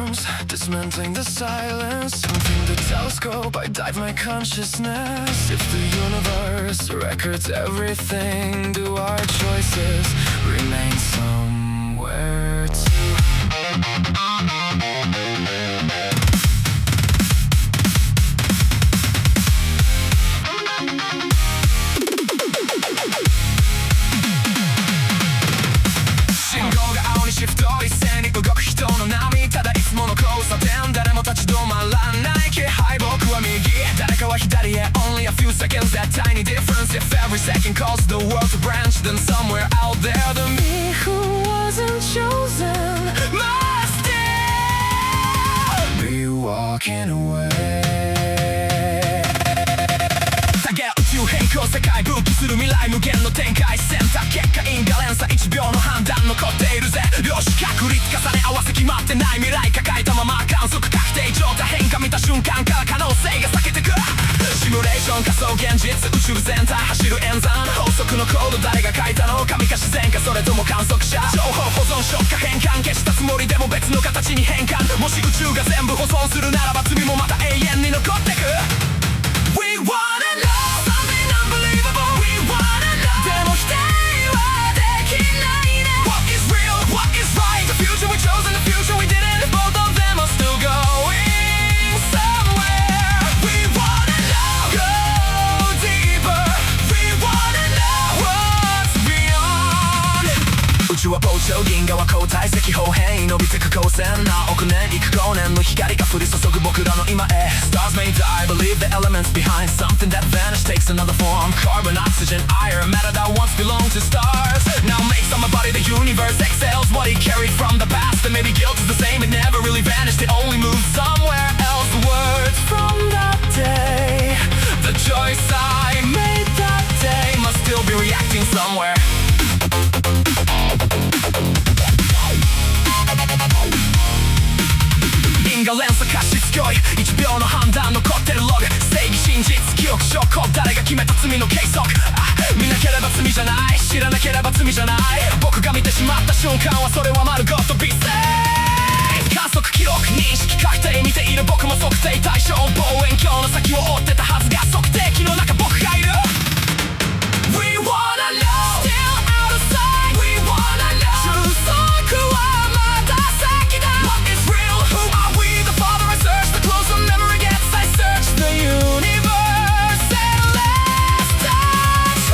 rhythms, dismantling the silence. Something the telescope, I dive my consciousness. If the universe records everything, do our choices remain somewhere too?シフト一斉に動く人の波、ただいつもの交差点、誰も立ち止まらない気配、僕は右、誰かは左へ Only a few seconds, that tiny difference. If every second calls the world to branch, then somewhere out there the me who wasn't chosen must still be walking away. 変更世界分岐する未来無限の展開、選択結果因果連鎖1秒の判断残っているぜ。量子確率重ね合わせ決まってない未来抱えたまま観測確定状態、変化見た瞬間から可能性が避けてく。シミュレーション仮想現実宇宙全体走る演算、法則のコード誰が書いたの、神か自然かそれとも観測者、情報保存触化変換、消したつもりでも別の形に変換、もし宇宙が全部保存するならば罪もまた永遠に残ってく。 We wanna love宇宙は膨張銀河は交代赤方変異伸びてく光線、何億年幾光年の光が降り注ぐ僕らの今へ Stars may die, believe the elements behind something that vanished takes another form. Carbon, oxygen, iron, matter that once belonged to stars now makes on my body the universe excels what it carried from the past, and maybe guilt is the same, it never really vanished, it only moved somewhere else. Words from that day, the choice I made that day must still be reacting somewhere. 因果連鎖化しつこい1秒の判断残ってるログ、正義真実記憶証拠、誰が決めた罪の計測、見なければ罪じゃない、知らなければ罪じゃない、僕が見てしまった瞬間はそれは丸ごと美声。観測記録認識確定、見ている僕も測定対象、望遠鏡の先を追ってたはずが測定器の中僕がいる。 We wanna love still out of sight, we wanna love 収束はまだ先だ。 What is real, who are we, the father I search, the closer memory gets I search the universe and let's touch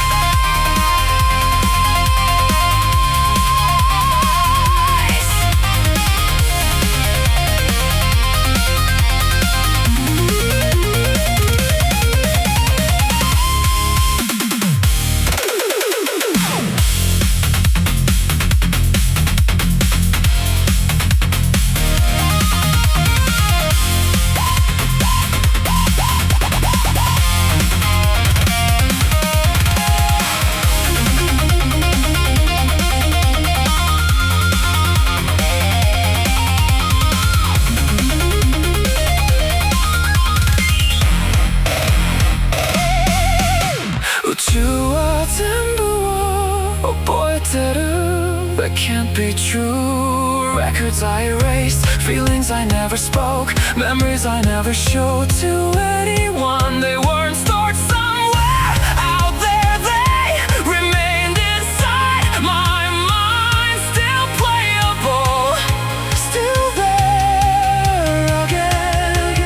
That can't be true. Records I erased, feelings I never spoke, memories I never showed to anyone. They weren't stored somewhere out there, they remained inside my mind, still playable, still there again,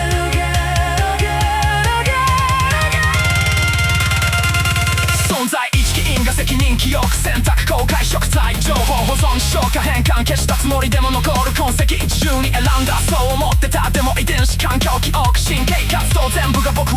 again. 存在意識因果責任記憶選択公開色彩情報保存消化変換消したつもりでも残る痕跡、一重に選んだそう思ってた、でも遺伝子環境記憶神経活動全部が僕